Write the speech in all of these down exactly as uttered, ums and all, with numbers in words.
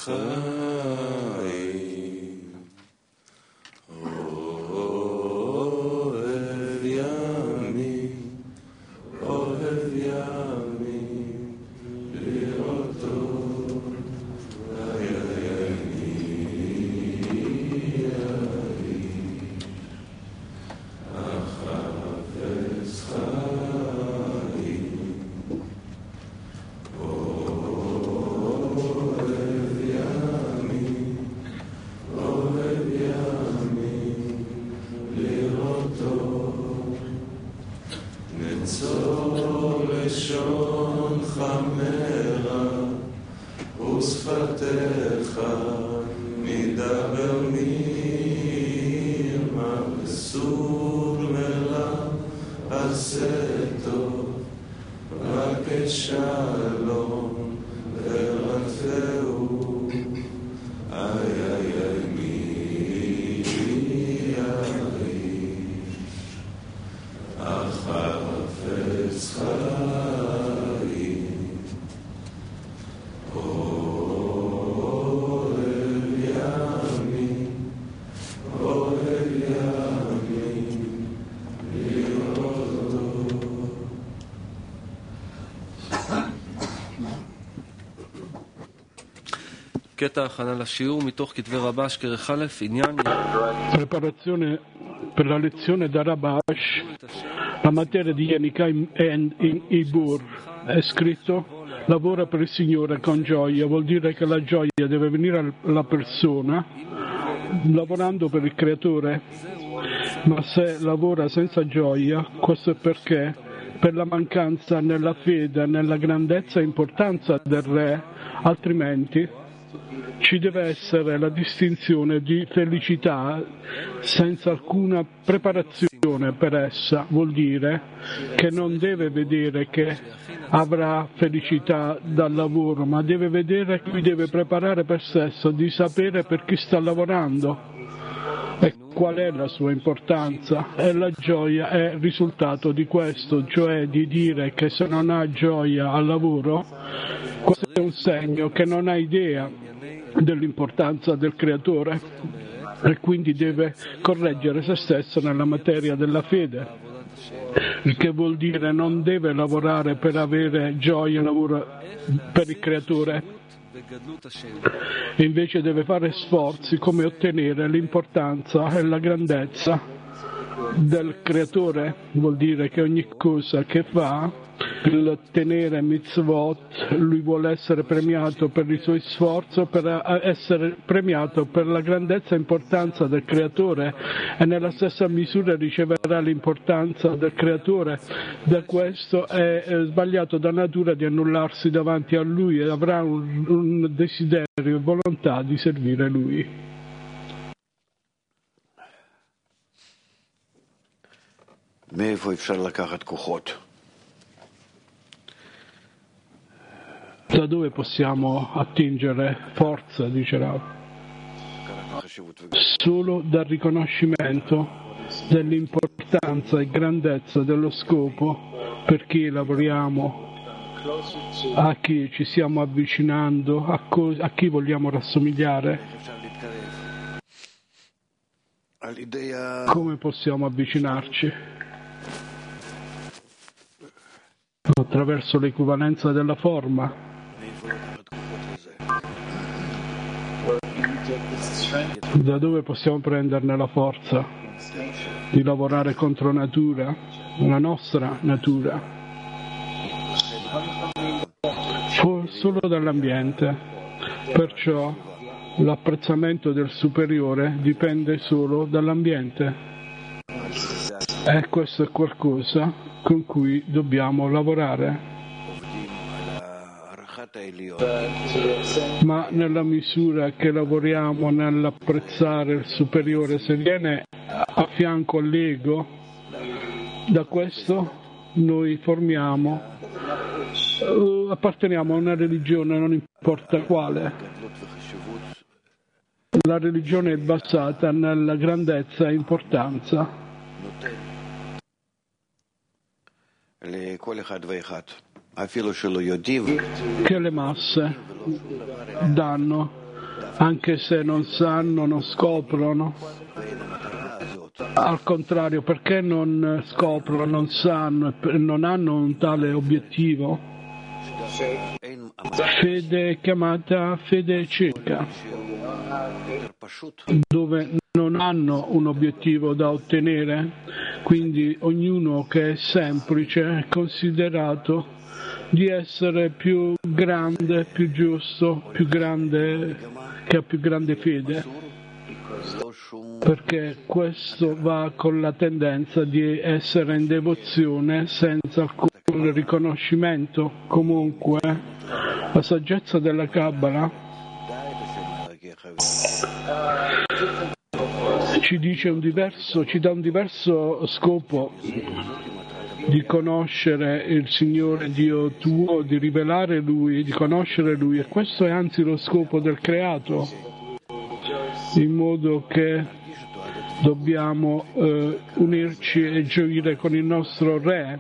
חיים, אוהב ימים, אוהב ימים, לראותו, היה ימי, החפץ חיים, אוהב ימים, אוהב ימים, לראותו, נצור לשון חמרה ושפתיך מדבר מרמה וסור מרע עשה טוב רק את שלום ורדפהו איי איי איי מי יעריך החפץ חיים, אוהב ימים, אוהב ימים, לראותו. קטע הכנה לשיעור מתוך כתבי רבש כרך א', עניין Preparazione per la lezione da Rabash, la materia di Yenika in, in, in Ibur. È scritto: lavora per il Signore con gioia, vuol dire che la gioia deve venire alla persona lavorando per il Creatore, ma se lavora senza gioia, questo è perché per la mancanza nella fede, nella grandezza e importanza del Re, altrimenti ci deve essere la distinzione di felicità senza alcuna preparazione per essa. Vuol dire che non deve vedere che avrà felicità dal lavoro, ma deve vedere che lui deve preparare per stesso, di sapere per chi sta lavorando e qual è la sua importanza, e la gioia è il risultato di questo, cioè di dire che se non ha gioia al lavoro, questo è un segno che non ha idea dell'importanza del Creatore e quindi deve correggere se stesso nella materia della fede, il che vuol dire non deve lavorare per avere gioia, lavoro per il Creatore, invece deve fare sforzi come ottenere l'importanza e la grandezza del Creatore. Vuol dire che ogni cosa che fa, il tenere mitzvot, lui vuole essere premiato per i suoi sforzi, per essere premiato per la grandezza e importanza del Creatore, e nella stessa misura riceverà l'importanza del Creatore. Da questo è sbagliato da natura di annullarsi davanti a lui e avrà un, un desiderio e volontà di servire lui. מאיפה אפשר לקחת כוחות? Da dove possiamo attingere forza, dice Rav? Solo dal riconoscimento dell'importanza e grandezza dello scopo per chi lavoriamo, a chi ci stiamo avvicinando, a, co- a chi vogliamo rassomigliare. Come possiamo avvicinarci? Attraverso l'equivalenza della forma. Da dove possiamo prenderne la forza di lavorare contro natura, la nostra natura? Solo dall'ambiente. Perciò l'apprezzamento del superiore dipende solo dall'ambiente. E questo è qualcosa con cui dobbiamo lavorare. Ma nella misura che lavoriamo nell'apprezzare il superiore, se viene a fianco all'ego, da questo noi formiamo, uh, apparteniamo a una religione, non importa quale. La religione è basata nella grandezza e importanza che le masse danno anche se non sanno, non scoprono. Al contrario, perché non scoprono, non sanno, non hanno un tale obiettivo? Fede è chiamata fede cieca, dove non hanno un obiettivo da ottenere, quindi ognuno che è semplice è considerato di essere più grande, più giusto, più grande, che ha più grande fede, perché questo va con la tendenza di essere in devozione senza alcun riconoscimento. Comunque la saggezza della Kabbalah ci dice un diverso, ci dà un diverso scopo di conoscere il Signore Dio tuo, di rivelare Lui, di conoscere Lui, e questo è anzi lo scopo del creato, in modo che dobbiamo eh, unirci e gioire con il nostro Re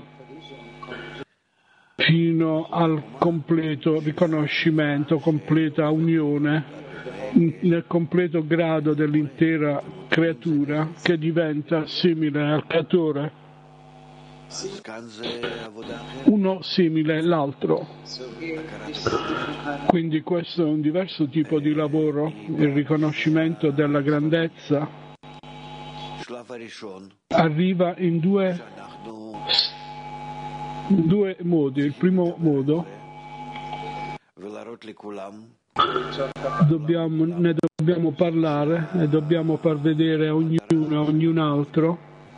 fino al completo riconoscimento, completa unione, nel completo grado dell'intera creatura che diventa simile al creatore, uno simile all'altro. Quindi questo è un diverso tipo di lavoro, il riconoscimento della grandezza arriva in due, due modi. Il primo modo, dobbiamo, ne dobbiamo parlare e dobbiamo far vedere a ognuno, a ogni altro,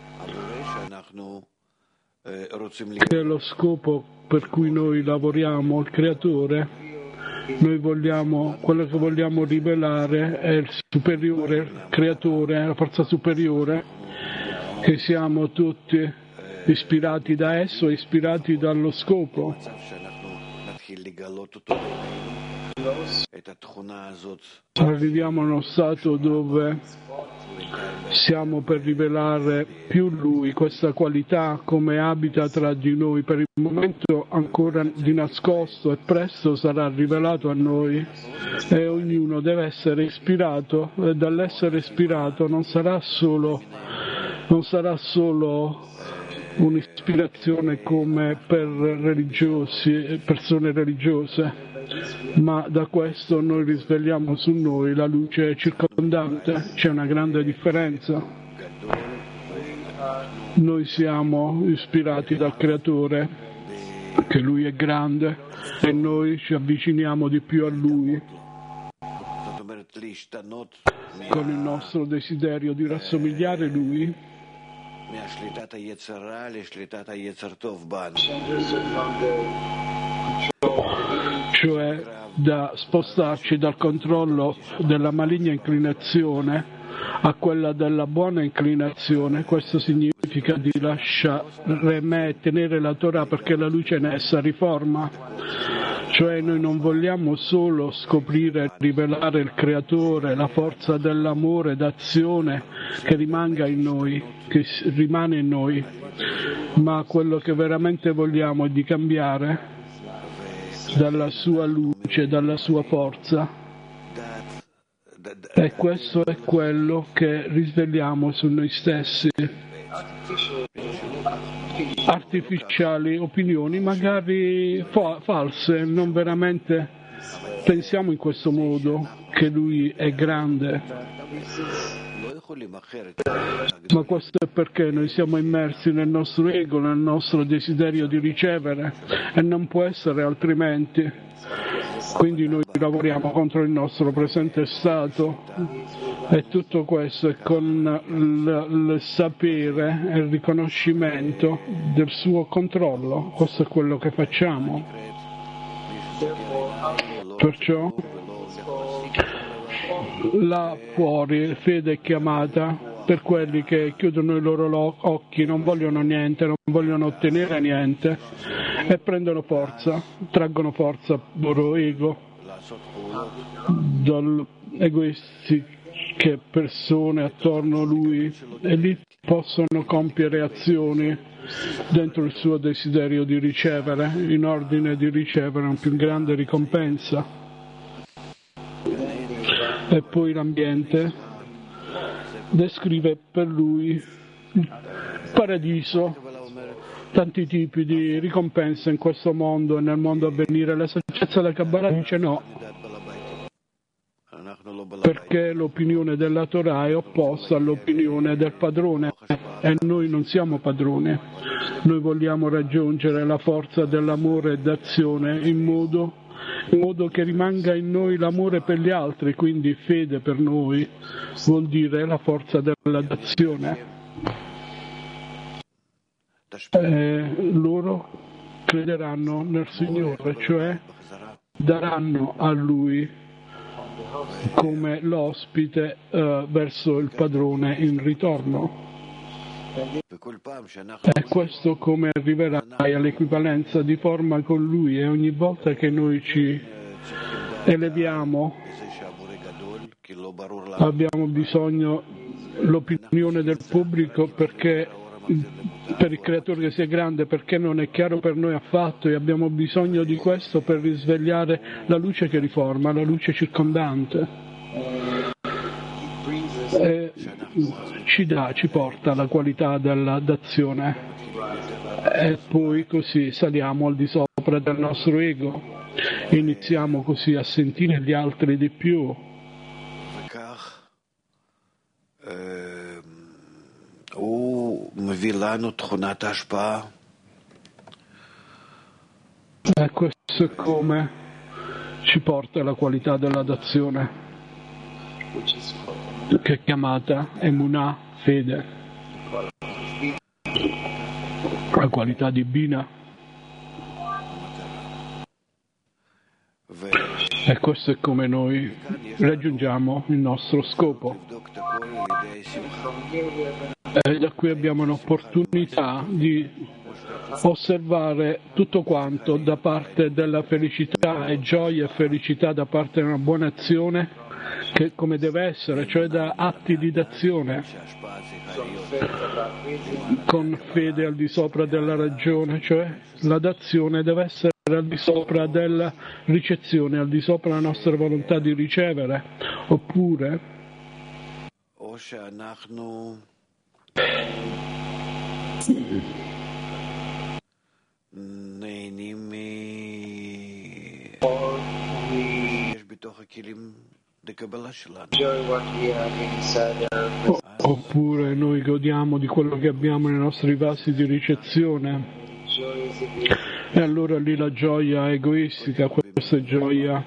che è lo scopo per cui noi lavoriamo, il creatore. Noi vogliamo, quello che vogliamo rivelare è il superiore, il creatore, la forza superiore, che siamo tutti ispirati da esso, ispirati dallo scopo. Arriviamo a uno stato dove siamo per rivelare più Lui, questa qualità, come abita tra di noi. Per il momento ancora di nascosto, e presto sarà rivelato a noi, e ognuno deve essere ispirato, e dall'essere ispirato non sarà solo, non sarà solo un'ispirazione come per religiosi, persone religiose, ma da questo noi risvegliamo su noi la luce circondante. C'è una grande differenza. Noi siamo ispirati dal Creatore, che Lui è grande, e noi ci avviciniamo di più a Lui con il nostro desiderio di rassomigliare Lui, cioè da spostarci dal controllo della maligna inclinazione a quella della buona inclinazione. Questo significa di lasciare me e tenere la Torah, perché la luce in essa riforma. Cioè noi non vogliamo solo scoprire e rivelare il Creatore, la forza dell'amore d'azione che rimanga in noi, che rimane in noi, ma quello che veramente vogliamo è di cambiare dalla sua luce, dalla sua forza, e questo è quello che risvegliamo su noi stessi. Artificiali opinioni, magari fa- false, non veramente pensiamo in questo modo che Lui è grande, ma questo è perché noi siamo immersi nel nostro ego, nel nostro desiderio di ricevere, e non può essere altrimenti. Quindi noi lavoriamo contro il nostro presente stato, e tutto questo è con il, il sapere e il riconoscimento del suo controllo. Questo è quello che facciamo. Perciò là fuori fede è chiamata per quelli che chiudono i loro occhi, non vogliono niente, non vogliono ottenere niente, e prendono forza, traggono forza loro ego dall'egoistiche persone attorno a lui, e lì possono compiere azioni dentro il suo desiderio di ricevere, in ordine di ricevere una più grande ricompensa. e poi l'ambiente descrive per lui il paradiso, tanti tipi di ricompense in questo mondo e nel mondo a venire. La saggezza della Kabbalah dice no, perché l'opinione della Torah è opposta all'opinione del padrone e noi non siamo padroni. Noi vogliamo raggiungere la forza dell'amore e d'azione in modo, in modo che rimanga in noi l'amore per gli altri, quindi fede per noi vuol dire la forza della d'azione. E loro crederanno nel Signore, cioè daranno a Lui come l'ospite uh, verso il padrone in ritorno. E questo come arriverai all'equivalenza di forma con Lui, e ogni volta che noi ci eleviamo abbiamo bisogno dell'opinione del pubblico, perché per il creatore che sia grande, perché non è chiaro per noi affatto, e abbiamo bisogno di questo per risvegliare la luce che riforma, la luce circondante. E ci dà, ci porta la qualità della d'azione, e poi così saliamo al di sopra del nostro ego, iniziamo così a sentire gli altri di più. E questo è come ci porta la qualità della d'azione, che è chiamata Emunah, fede, la qualità di Bina. E questo è come noi raggiungiamo il nostro scopo. E da qui abbiamo un'opportunità di osservare tutto quanto da parte della felicità e gioia e felicità da parte di una buona azione, che come deve essere, cioè da atti di d'azione, con fede al di sopra della ragione, cioè la d'azione deve essere al di sopra della ricezione, al di sopra della nostra volontà di ricevere, oppure oppure noi godiamo di quello che abbiamo nei nostri vasi di ricezione, e allora lì la gioia è egoistica, questa è gioia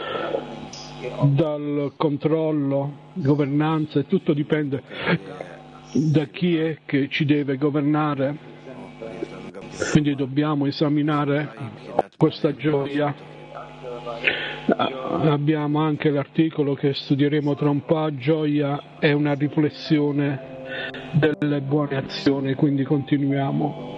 dal controllo, governanza, e tutto dipende da chi è che ci deve governare. Quindi dobbiamo esaminare questa gioia. Abbiamo anche l'articolo che studieremo tra un po', gioia è una riflessione delle buone azioni, quindi continuiamo.